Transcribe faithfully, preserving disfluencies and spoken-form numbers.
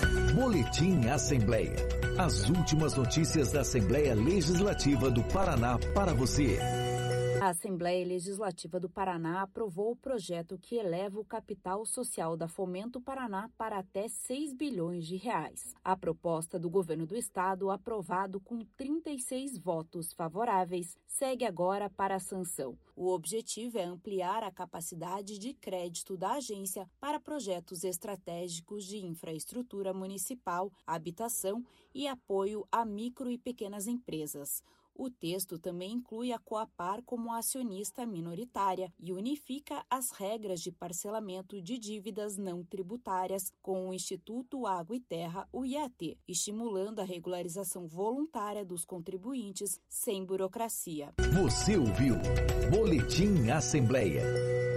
Boletim Assembleia. As últimas notícias da Assembleia Legislativa do Paraná para você. A Assembleia Legislativa do Paraná aprovou o projeto que eleva o capital social da Fomento Paraná para até seis bilhões de reais. A proposta do governo do estado, aprovado com trinta e seis votos favoráveis, segue agora para a sanção. O objetivo é ampliar a capacidade de crédito da agência para projetos estratégicos de infraestrutura municipal, habitação e apoio a micro e pequenas empresas. O texto também inclui a Coapar como acionista minoritária e unifica as regras de parcelamento de dívidas não tributárias com o Instituto Água e Terra, o I A T, estimulando a regularização voluntária dos contribuintes sem burocracia. Você ouviu Boletim Assembleia.